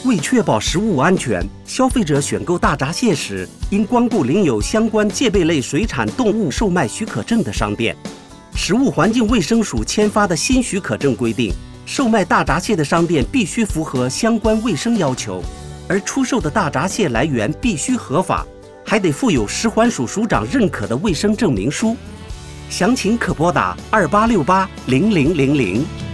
为确保食物安全，消费者选购大闸蟹时，应光顾领有相关介贝类水产动物售卖许可证的商店。食物环境卫生署签发的新许可证规定，售卖大闸蟹的商店必须符合相关卫生要求，而出售的大闸蟹来源必须合法，还得附有食环署署长认可的卫生证明书。详情可拨打28680000。